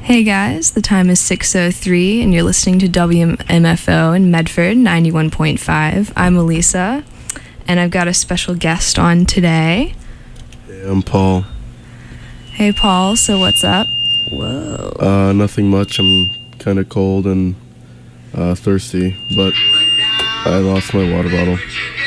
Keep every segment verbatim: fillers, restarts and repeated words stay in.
Hey guys, the time is six oh three and you're listening to W M F O in Medford ninety-one point five. I'm Elisa and I've got a special guest on today. Hey, I'm Paul. Hey Paul, so what's up? Whoa. Uh, nothing much. I'm kind of cold and uh, thirsty, but I lost my water bottle.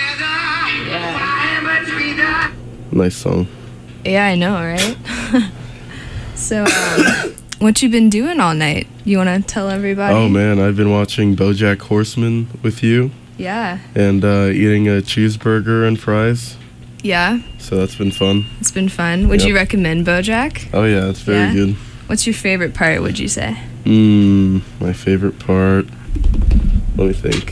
Yeah. Nice song. Yeah, I know, right? So, um, what you been doing all night? You want to tell everybody? Oh man, I've been watching BoJack Horseman with you. Yeah. And uh, eating a cheeseburger and fries. Yeah. So that's been fun. It's been fun. Would Yep. you recommend BoJack? Oh yeah, it's very Yeah? good. What's your favorite part, would you say? Mmm, my favorite part. Let me think.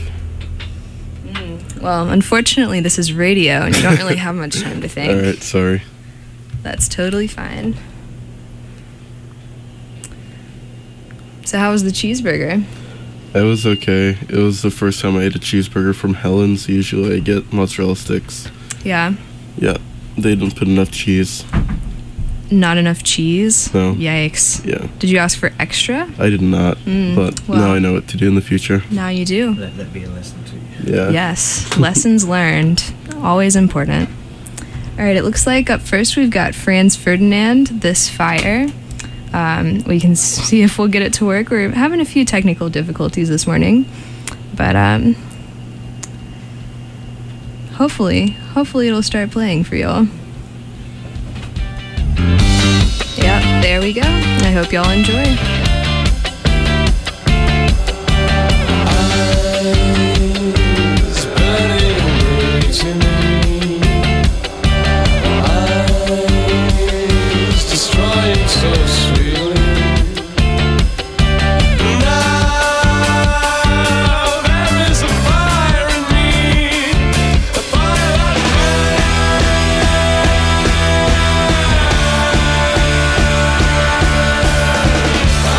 Well, unfortunately, this is radio, and you don't really have much time to think. All right, sorry. That's totally fine. So how was the cheeseburger? It was okay. It was the first time I ate a cheeseburger from Helen's. Usually I get mozzarella sticks. Yeah. Yeah, they didn't put enough cheese. Not enough cheese? No. Yikes. Yeah. Did you ask for extra? I did not, Mm, but well. now I know what to do in the future. Now you do. Let that be a lesson to you. Yeah. Yes. Lessons learned. Always important. All right, it looks like up first we've got Franz Ferdinand, This Fire. Um, we can see if we'll get it to work. We're having a few technical difficulties this morning, but um, hopefully, hopefully it'll start playing for y'all. Yep, there we go. I hope y'all enjoy. I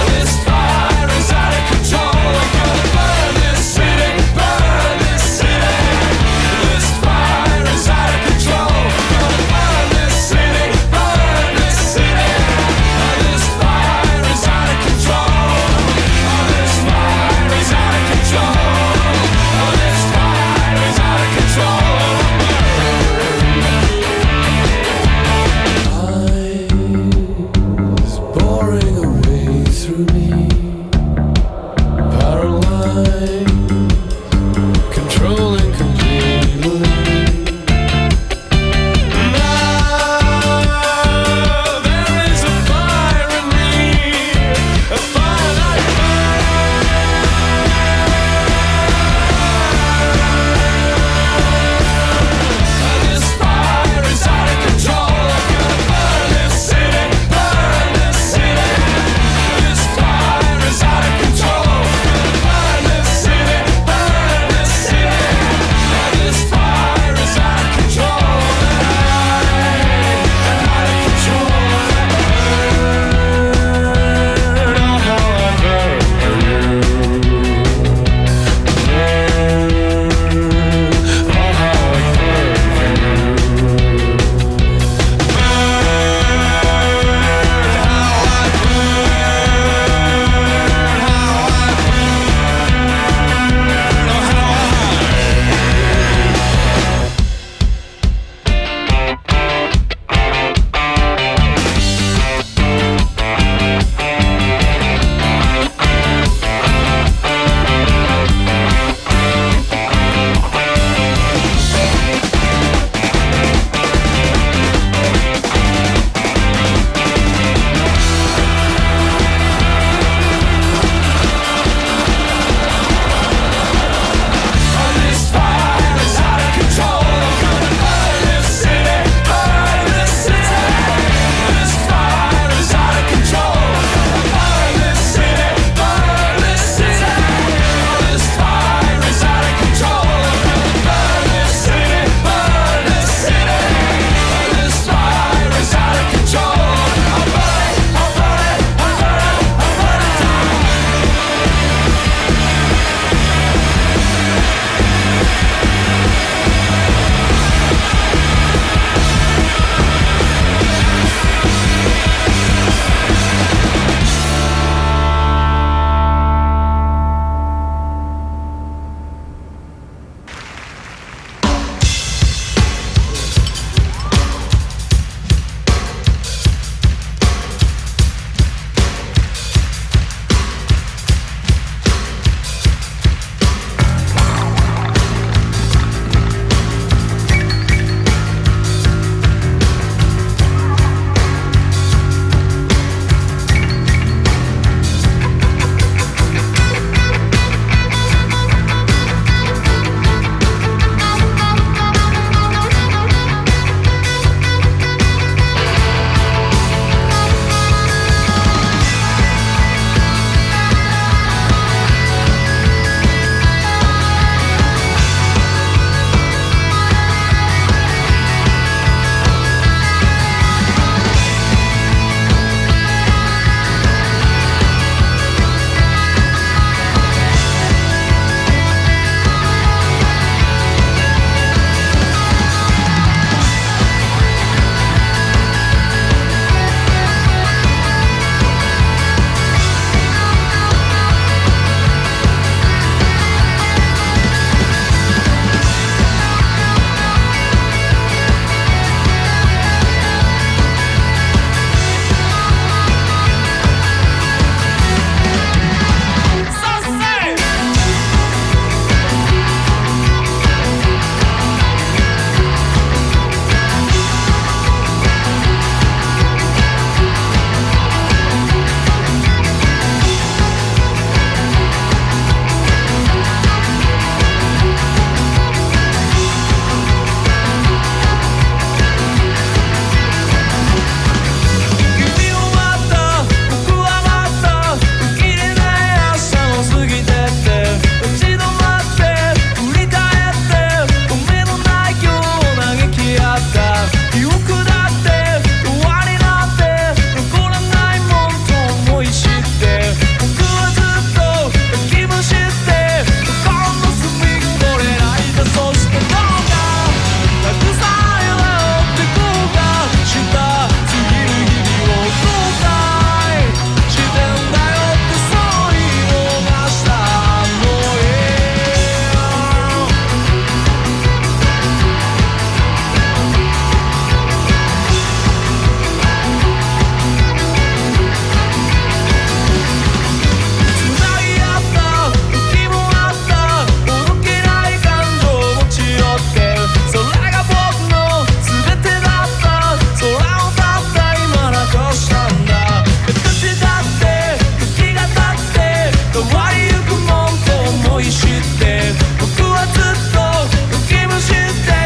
思い知って僕はずっとドキマして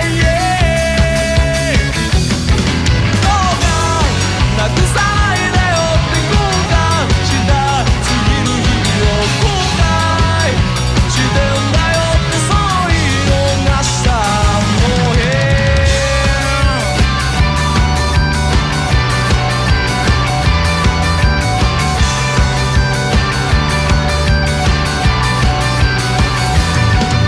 どうかなくさないでよって後悔した次の日を後悔してんだよってそういうのがしたもうへ「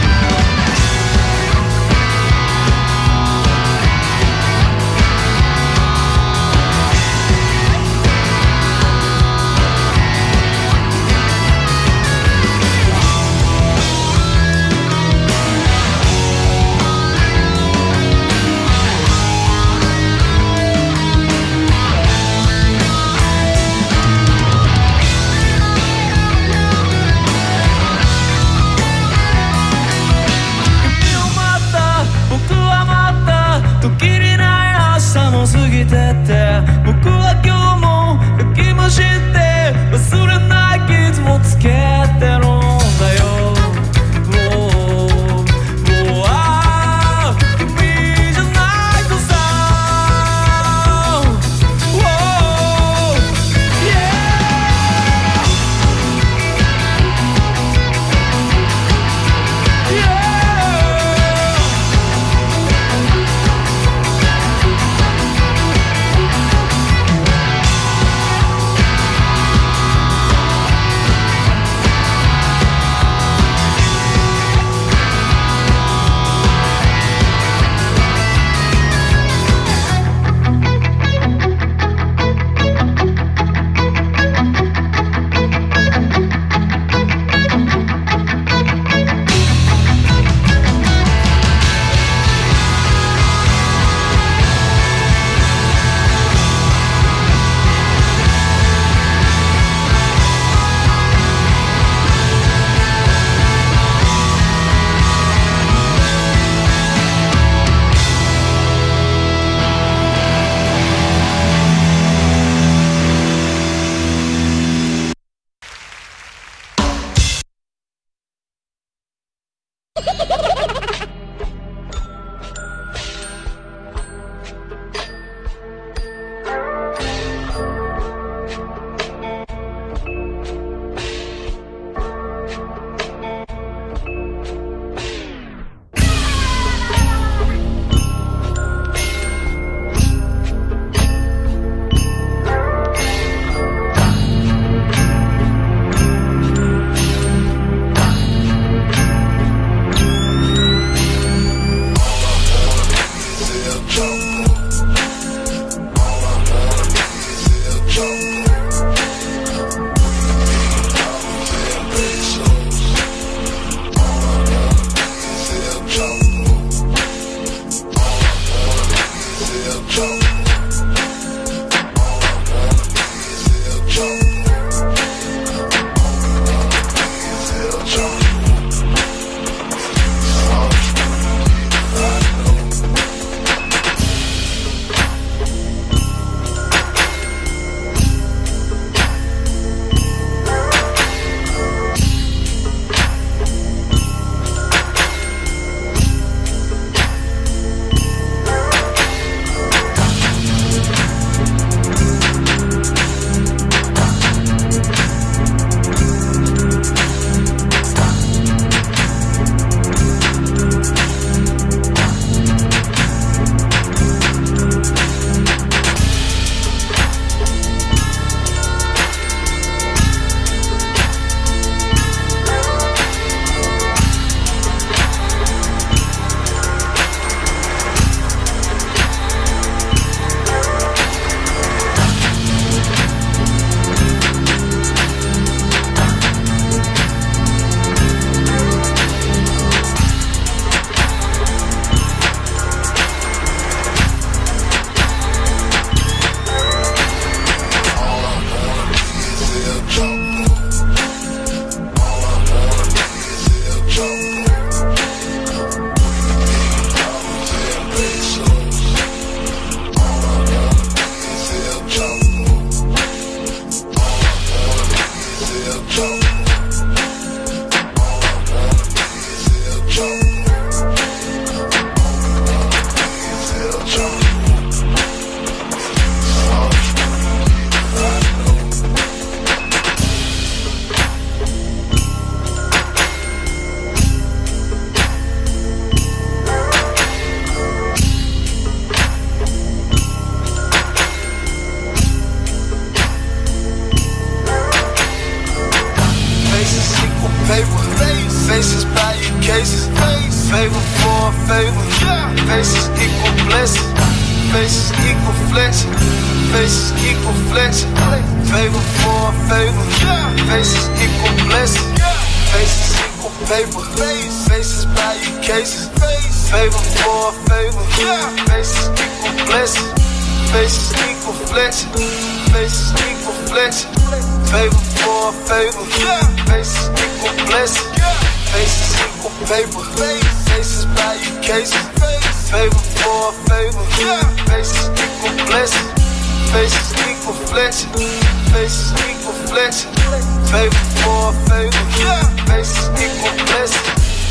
paper. Faces by your cases. Favor for favor. Faces equal blessing. Faces equal flexing. Faces equal flexing. Favor for favor. Faces equal blessing. Faces equal paper. Faces by your cases. Favor for favor. Faces equal blessing. Faces equal flexing. Faces equal flexing. Favor for favor. Faces equal blessing. Faces equal paper. Faces by your cases. Favor for favor. Faces equal blessing. Faces equal flexing. Faces equal flexing. Favor for favor. Faces equal blessing.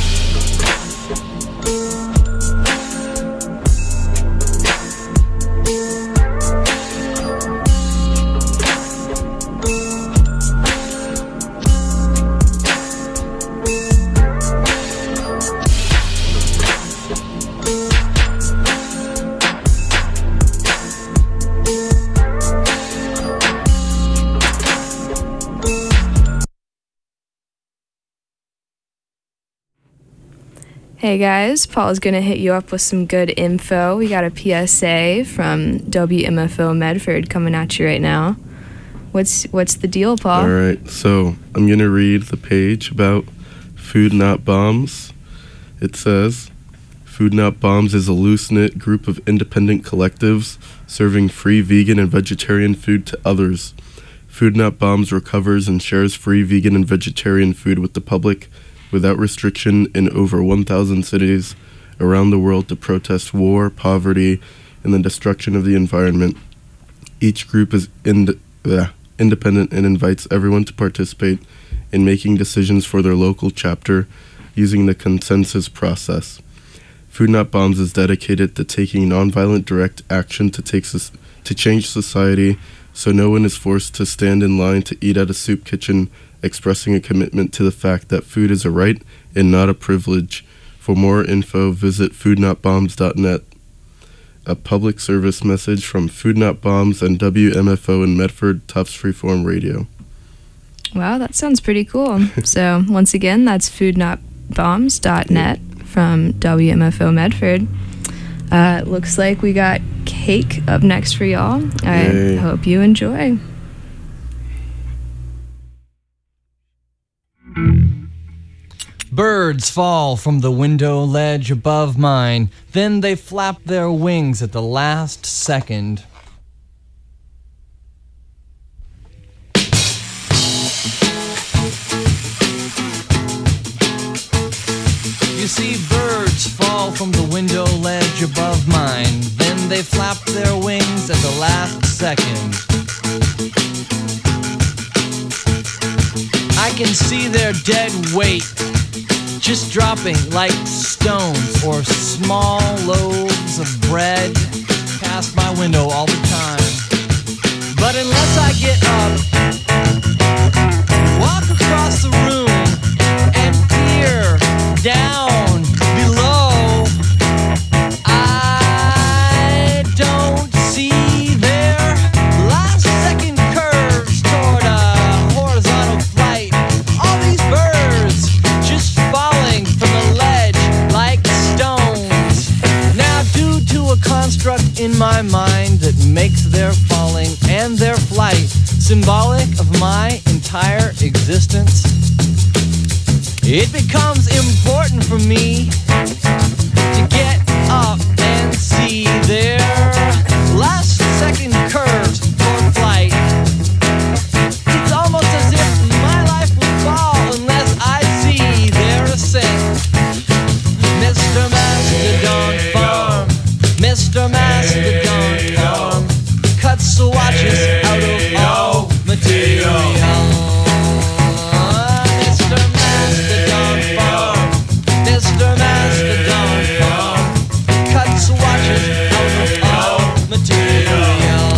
Hey guys, Paul's gonna hit you up with some good info. We got a P S A from W M F O Medford coming at you right now. What's what's the deal, Paul? All right, so I'm gonna read the page about Food Not Bombs. It says, Food Not Bombs is a loose-knit group of independent collectives serving free vegan and vegetarian food to others. Food Not Bombs recovers and shares free vegan and vegetarian food with the public without restriction in over one thousand cities around the world to protest war, poverty, and the destruction of the environment. Each group is ind- uh, independent and invites everyone to participate in making decisions for their local chapter using the consensus process. Food Not Bombs is dedicated to taking nonviolent direct action to, take so- to change society so no one is forced to stand in line to eat at a soup kitchen, expressing a commitment to the fact that food is a right and not a privilege. For more info, visit food not bombs dot net. A public service message from Food Not Bombs and W M F O in Medford, Tufts Freeform Radio. Wow, that sounds pretty cool. So once again, that's food not bombs dot net from W M F O Medford. Uh, looks like we got cake up next for y'all. I Yay. hope you enjoy. Birds fall from the window ledge above mine, then they flap their wings at the last second. You see, birds fall from the window ledge above mine, then they flap their wings at the last second. I can see their dead weight just dropping like stones or small loaves of bread past my window all the time. But unless I get up, walk across the room and peer down below, I don't see their last second curves toward a horizontal flight. All these birds just falling from the ledge like stones. Now, due to a construct in my mind that makes their falling and their flight symbolic of my entire existence, it becomes important for me to get up and see their last second curves for flight. It's almost as if my life will fall unless I see their ascent. Mister Mastodon Farm, Mister Mastodon Farm, cuts the watches out of all material. Mister Mastodon Farm, Mister Mastodon Farm, cuts the watches out of all material.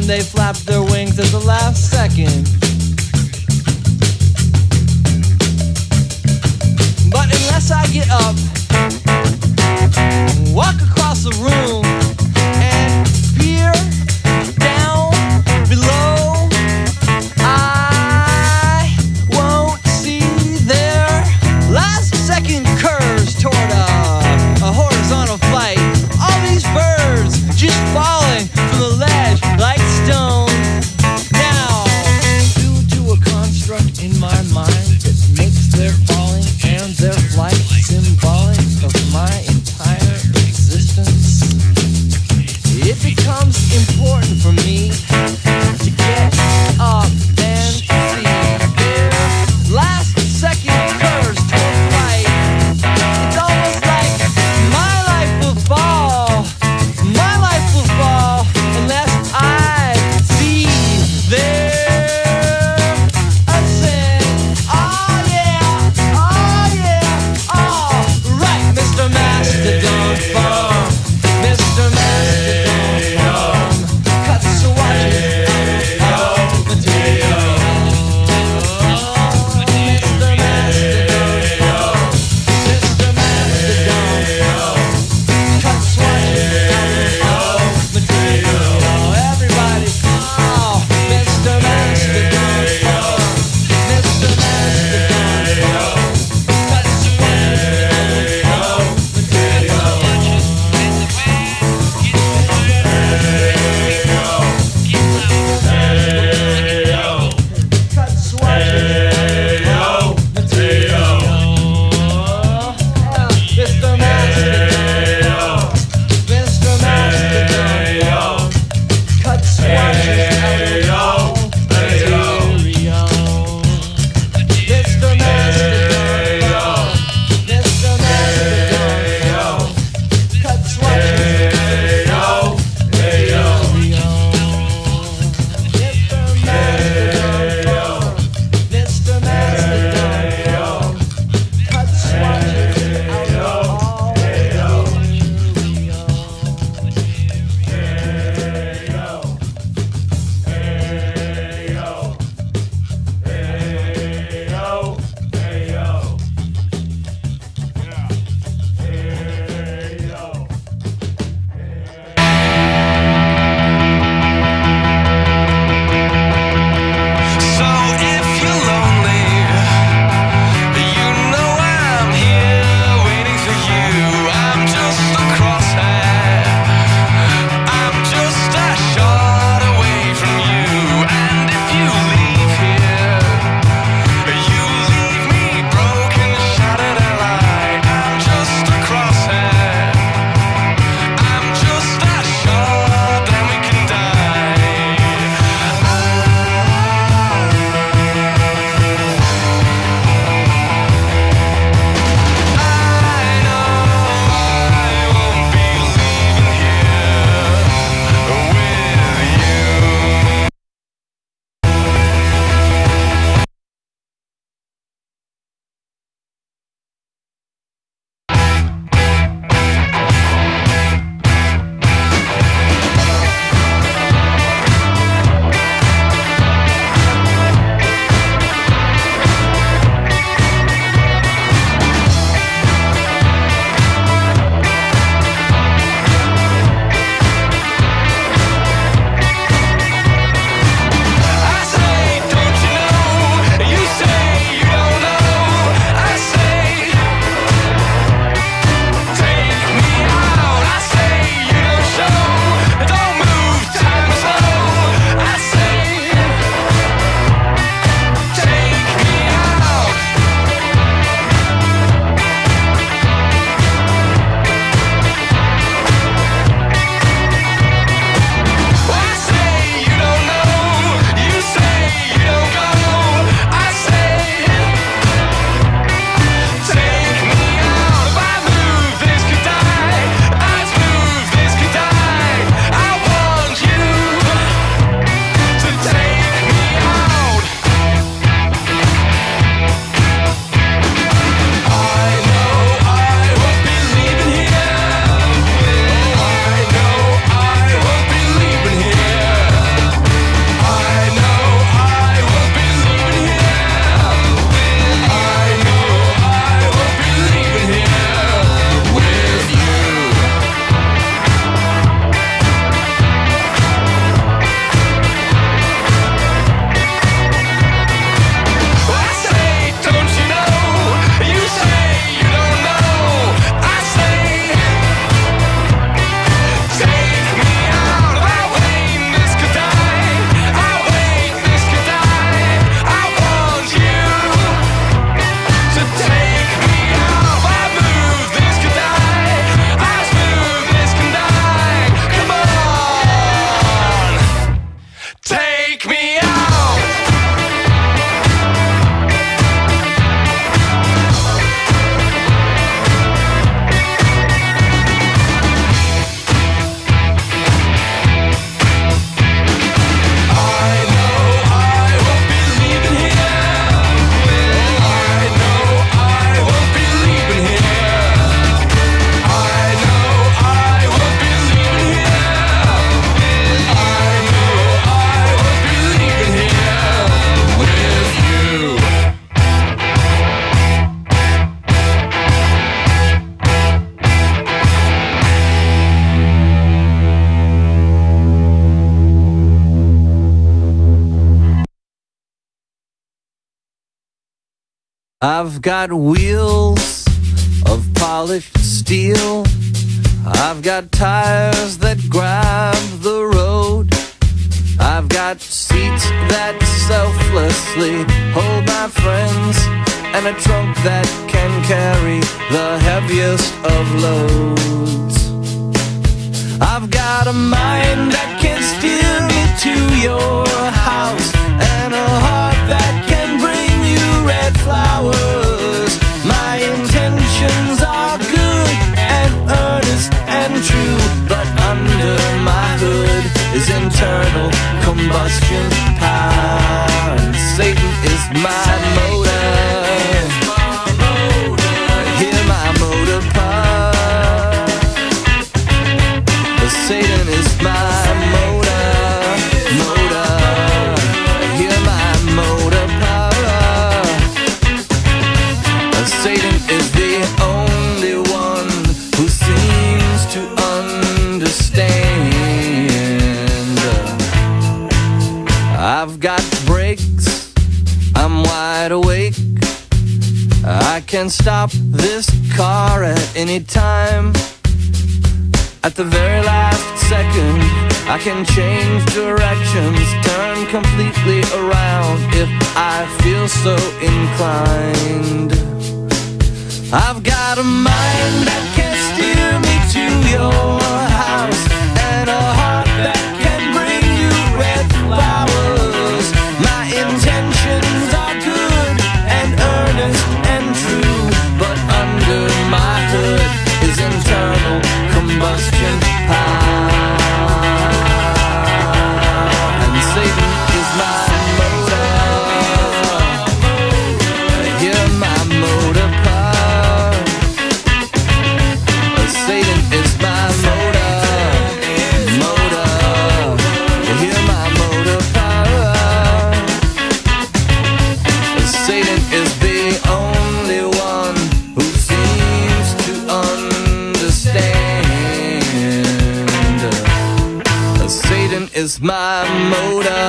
they flap their wings at the last second. But unless I get up, walk across the room, and peer down below, I won't see their last second curves toward a, a horizontal flight. All these birds just falling from the ledge like stone. Now, due to a construct in my mind that makes their falling and their flight symbolic of my entire existence, I've got wheels of polished steel. I've got tires that grab the road. I've got seats that selflessly hold my friends, and a trunk that can carry the heaviest of loads. I've got a mind that can steer me to your house, and a heart that can bring you red flowers. My intentions are good and earnest and true, but under my hood is internal combustion power, and Satan is my motor. Hear my motor pump. Satan is my motor, motor. Hear my motor power. Satan is the only one who seems to understand. I've got brakes, I'm wide awake. I can stop this car at any time. At the very last second, I can change directions, turn completely around if I feel so inclined. I've got a mind that can steer me to your house, and a heart that can bring you red flowers. My intentions are good and earnest and true, but under my hood is internal combustion power, and Satan is my motor. Hear my motor power. Satan is my motor, motor. Hear my motor power. Satan is the only one who seems to understand. Satan is my motor.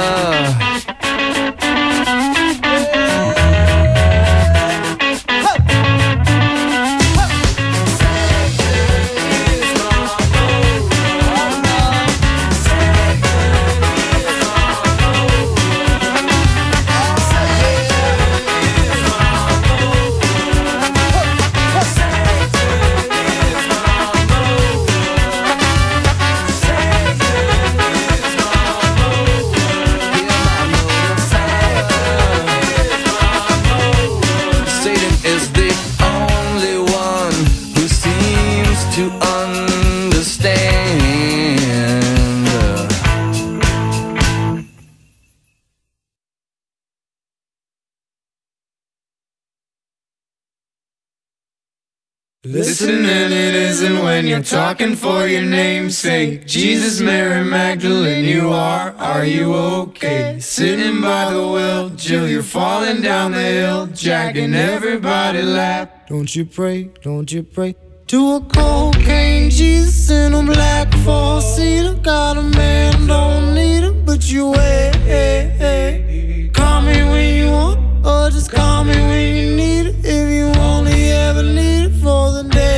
Listening it isn't when you're talking for your namesake. Jesus, Mary Magdalene, you are, are you okay? Sitting by the wheel, Jill, you're falling down the hill, jacking everybody lap. Don't you pray, don't you pray to a cocaine Jesus in a black four-seater. Got a man, don't need it, but you wait. Call me when you want, or just call me when you need it. If you only ever need it for the day.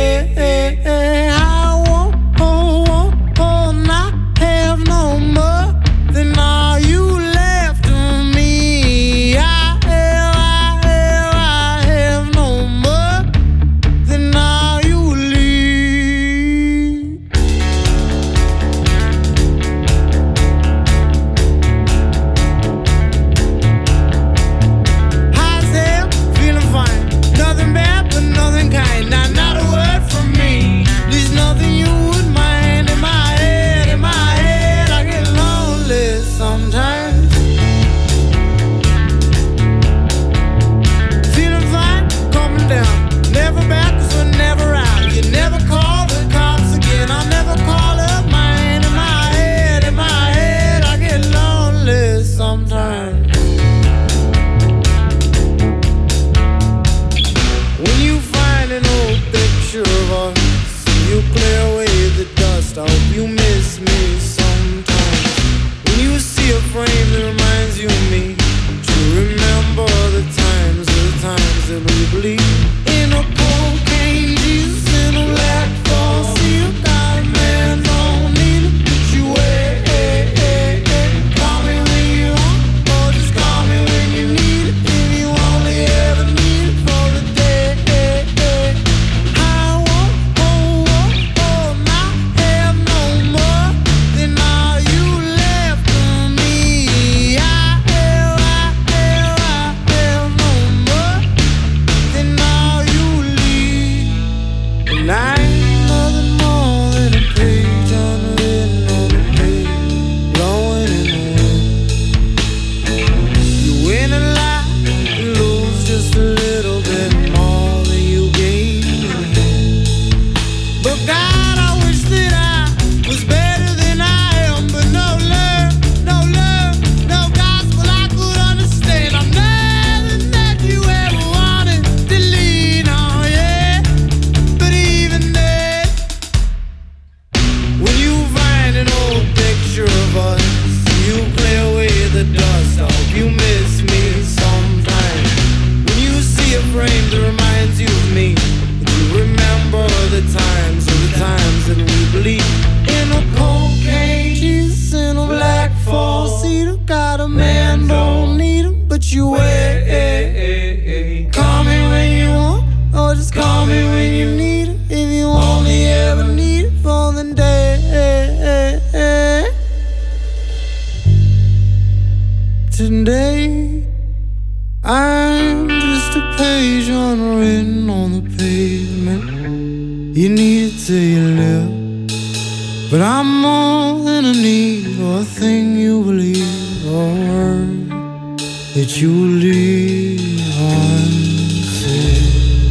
I won't, oh, oh, oh, not have no more than all you left of me. I have, I have, I have no more than all you leave. When you find an old picture of us, you clear away the dust. I hope you miss me sometime. When you see a frame that reminds you of me, you remember the times, of the times that we believe in a cocaine Jesus in a black four-seater. Got a man, don't need him, but you wait. Call me when you want, or just call me when you need it. If you only ever need it for the day. Today I'm just a page unwritten on the pavement. You need it till you live, but I'm more than a need or a thing you believe or a word that you leave unsaid.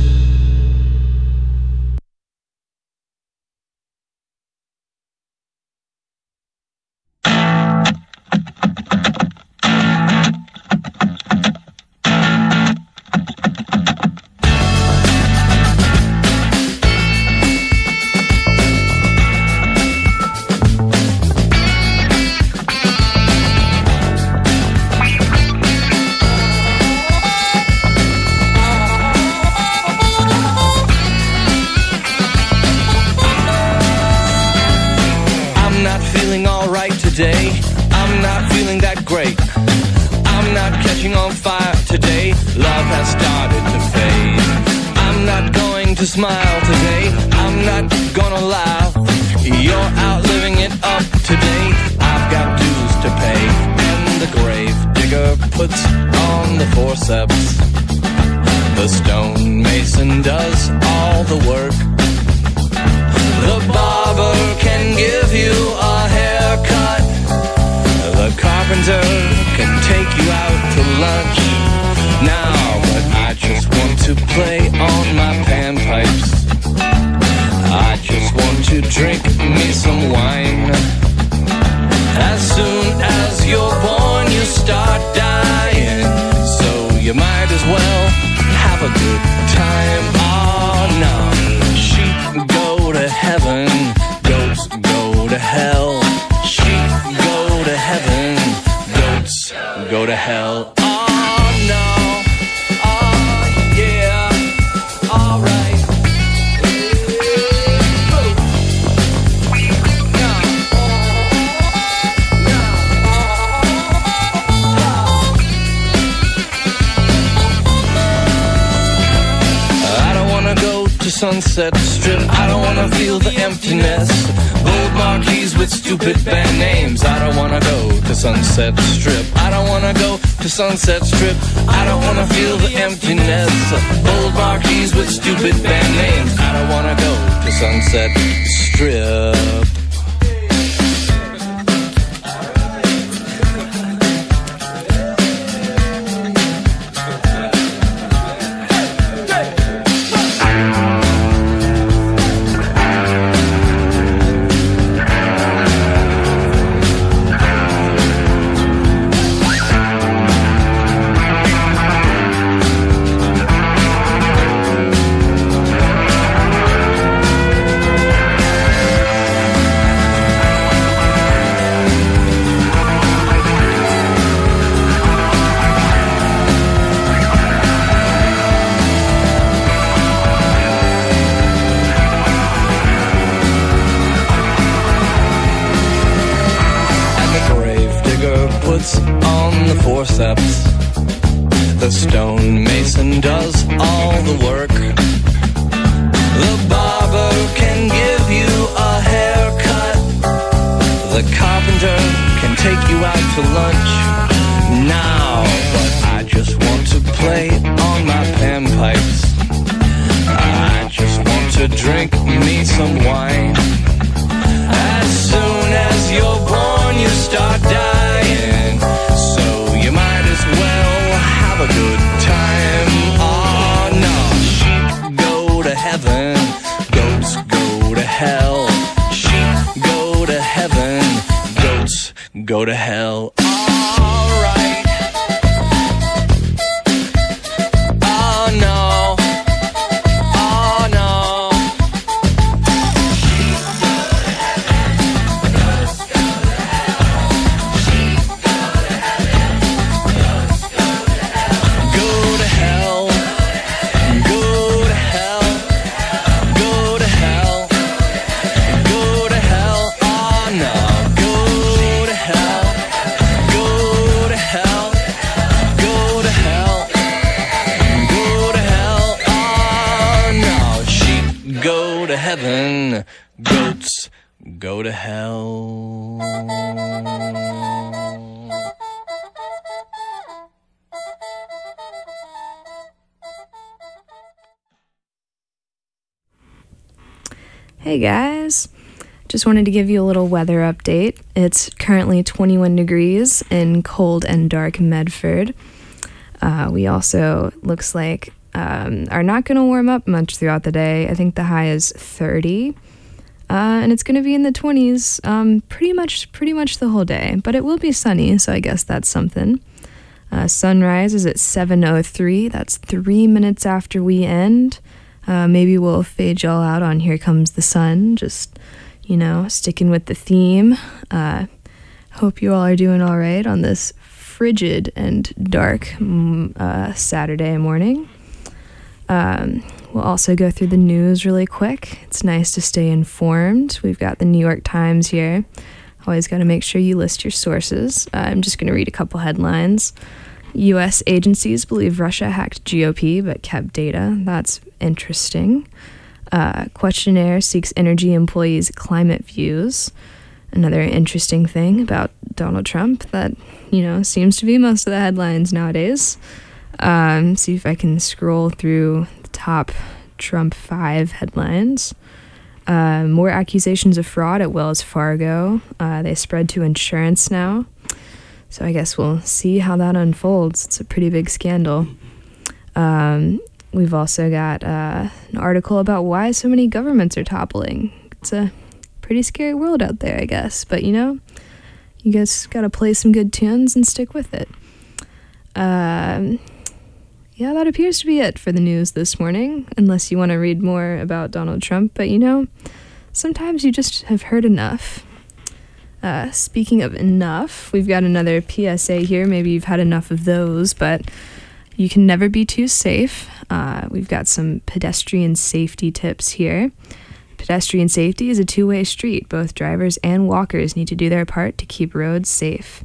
I'm not feeling that great. I'm not catching on fire today. Love has started to fade. I'm not going to smile today. I'm not gonna laugh. You're out living it up today. I've got dues to pay. And the grave digger puts on the forceps. The stonemason does all the work. The barber can give you a haircut. The carpenter can take you out to lunch. Now, but I just want to play on my panpipes. I just want to drink me some wine. As soon as you're born, you start dying. So you might as well have a good time. Oh no, sheep go to heaven, goats go to hell. Sheep go to heaven, goats go to hell. Oh no, oh yeah, alright. I don't wanna go to Sunset Strip. I don't wanna feel the emptiness. Gold marquees with stupid band names. I don't wanna go to Sunset Strip. I don't wanna go to Sunset Strip. I don't wanna feel the emptiness. Gold marquees with stupid band names. I don't wanna go to Sunset Strip. On the forceps, the stonemason does all the work. The barber can give you a haircut. The carpenter can take you out to lunch. Now, but I just want to play on my panpipes. I just want to drink me some wine. As soon as you're born, you start dying. So you might as well have a good time. Oh no, sheep go to heaven, goats go to hell. Sheep go to heaven, goats go to hell. Alright. Oh no. Oh no. Hey guys, just wanted to give you a little weather update. It's currently twenty-one degrees in cold and dark Medford. Uh, we also, looks like, um, are not going to warm up much throughout the day. I think the high is thirty, uh, and it's going to be in the twenties um, pretty much pretty much the whole day, but it will be sunny, so I guess that's something. Uh, sunrise is at seven oh three. That's three minutes after we end. Uh, maybe we'll fade y'all out on Here Comes the Sun, just, you know, sticking with the theme. Uh, hope you all are doing all right on this frigid and dark mm, uh, Saturday morning. Um, we'll also go through the news really quick. It's nice to stay informed. We've got the New York Times here. Always got to make sure you list your sources. Uh, I'm just going to read a couple headlines. U S agencies believe Russia hacked G O P but kept data. That's interesting. Uh, questionnaire seeks energy employees' climate views. Another interesting thing about Donald Trump that, you know, seems to be most of the headlines nowadays. Um, see if I can scroll through the top Trump five headlines. Uh, more accusations of fraud at Wells Fargo. Uh, they spread to insurance now. So I guess we'll see how that unfolds. It's a pretty big scandal. Um, we've also got uh, an article about why so many governments are toppling. It's a pretty scary world out there, I guess. But, you know, you guys got to play some good tunes and stick with it. Um, yeah, that appears to be it for the news this morning, unless you want to read more about Donald Trump. But, you know, sometimes you just have heard enough. Uh, speaking of enough, we've got another P S A here. Maybe you've had enough of those, but you can never be too safe. Uh, we've got some pedestrian safety tips here. Pedestrian safety is a two-way street. Both drivers and walkers need to do their part to keep roads safe.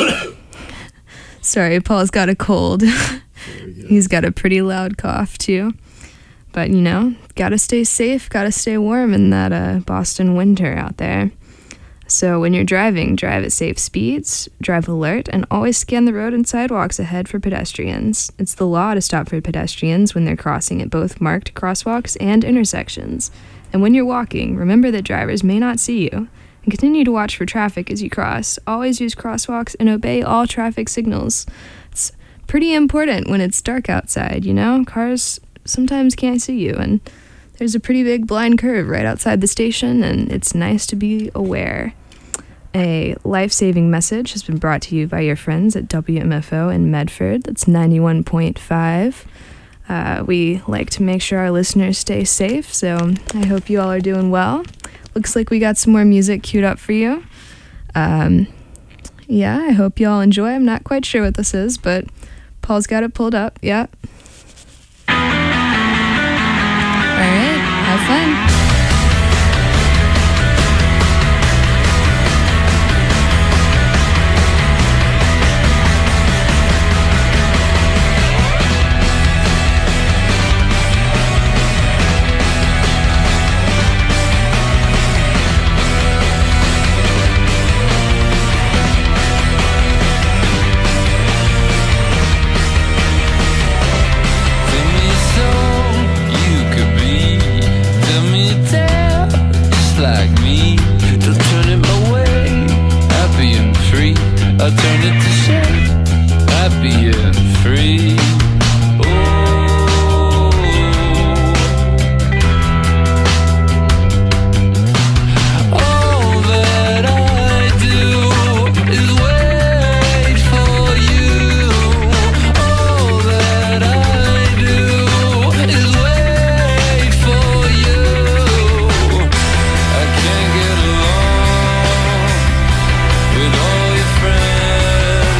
Sorry, Paul's got a cold. He's got a pretty loud cough, too. But, you know, gotta stay safe, gotta stay warm in that uh, Boston winter out there. So when you're driving, drive at safe speeds, drive alert, and always scan the road and sidewalks ahead for pedestrians. It's the law to stop for pedestrians when they're crossing at both marked crosswalks and intersections. And when you're walking, remember that drivers may not see you. And continue to watch for traffic as you cross. Always use crosswalks and obey all traffic signals. It's pretty important when it's dark outside, you know? Cars sometimes can't see you, and there's a pretty big blind curve right outside the station, and it's nice to be aware. A life-saving message has been brought to you by your friends at W M F O in Medford. That's ninety-one point five. Uh, we like to make sure our listeners stay safe, so I hope you all are doing well. Looks like we got some more music queued up for you. Um, yeah, I hope you all enjoy. I'm not quite sure what this is, but Paul's got it pulled up. Yeah. All right, have fun. I turn it to shade, happy and free. Oh, all that I do is wait for you. All that I do is wait for you. I can't get along with all your friends.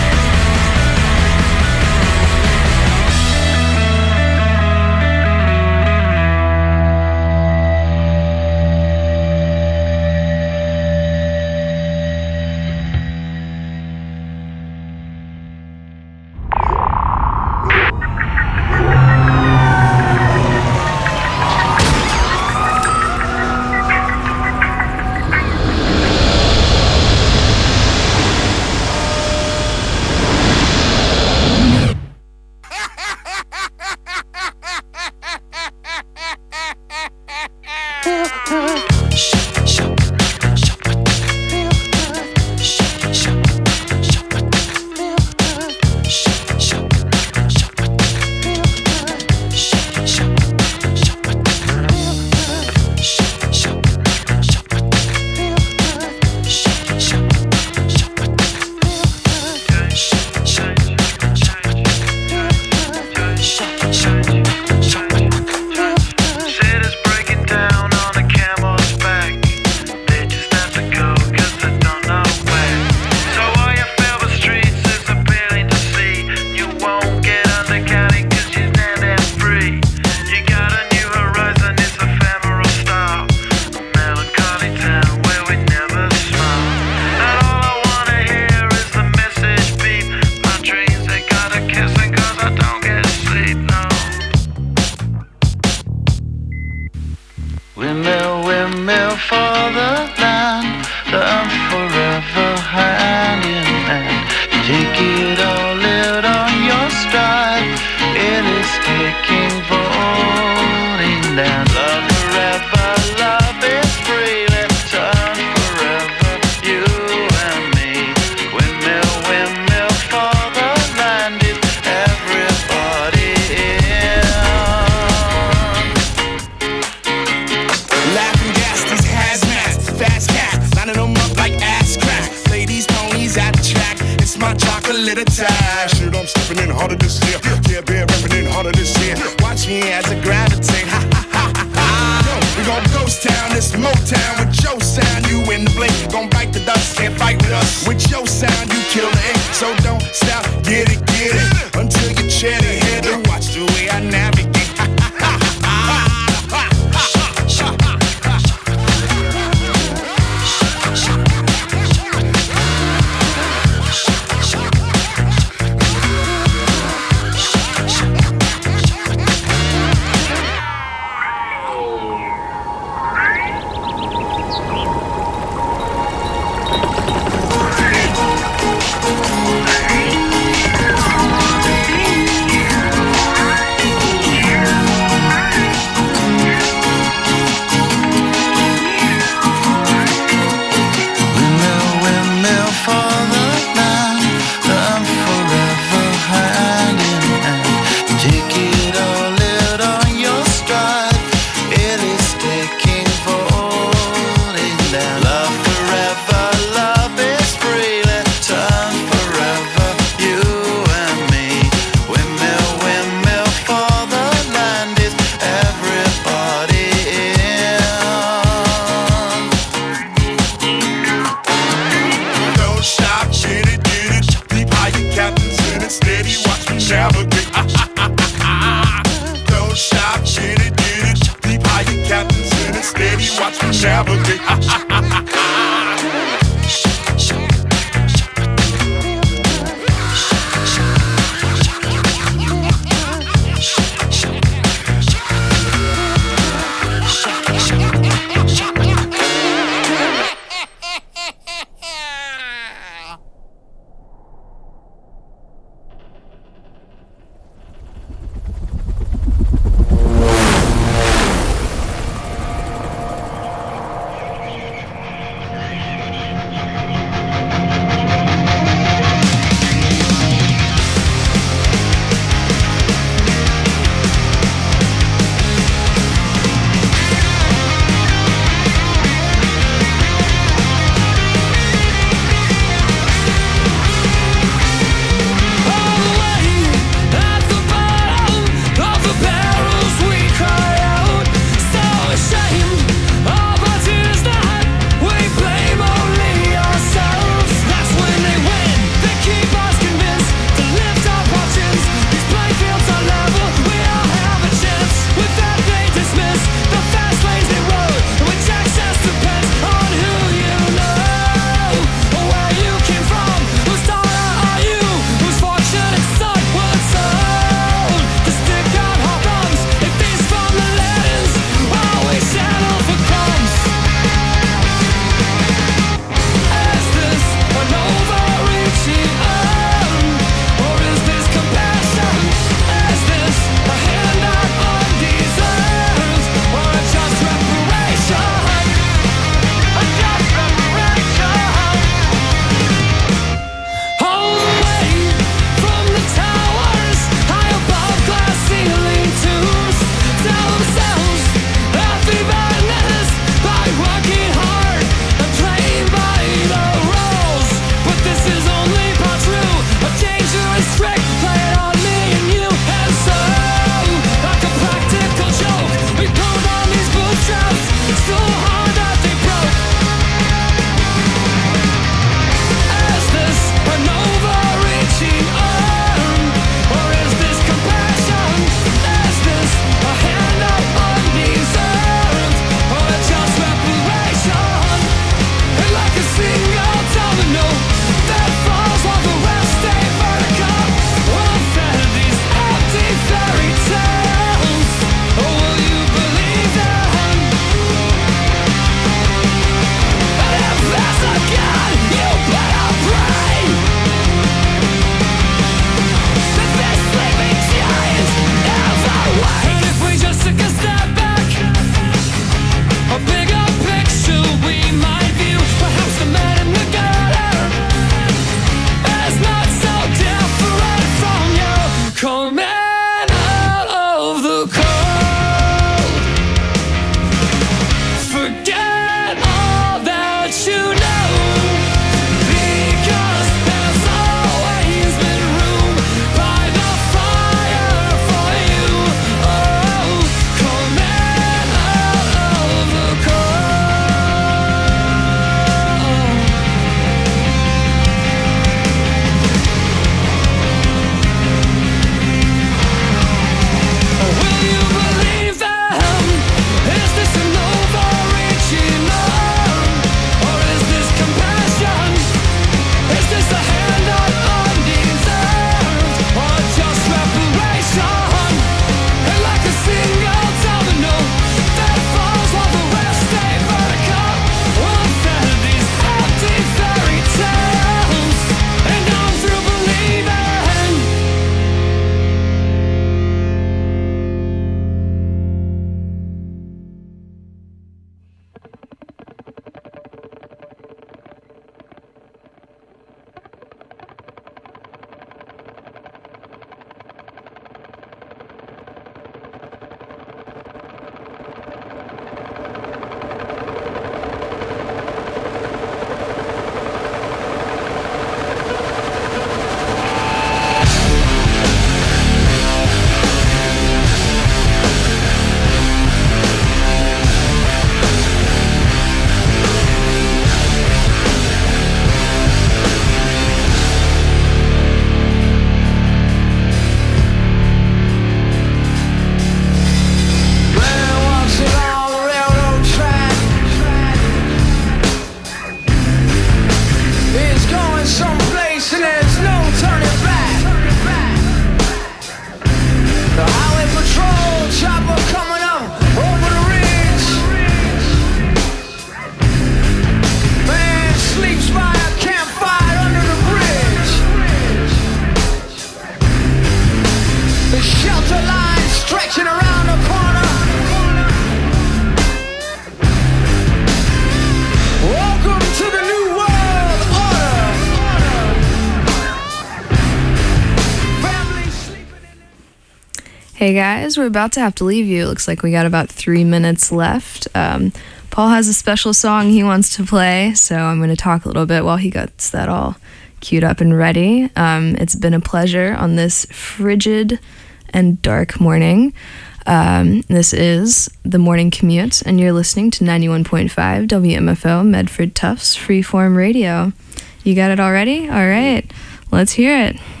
Hey guys, we're about to have to leave you. It looks like we got about three minutes left. Um, Paul has a special song he wants to play, so I'm going to talk a little bit while he gets that all queued up and ready. Um, it's been a pleasure on this frigid and dark morning. Um, this is The Morning Commute, and you're listening to ninety-one point five W M F O Medford Tufts Freeform Radio. You got it already? All right, let's hear it.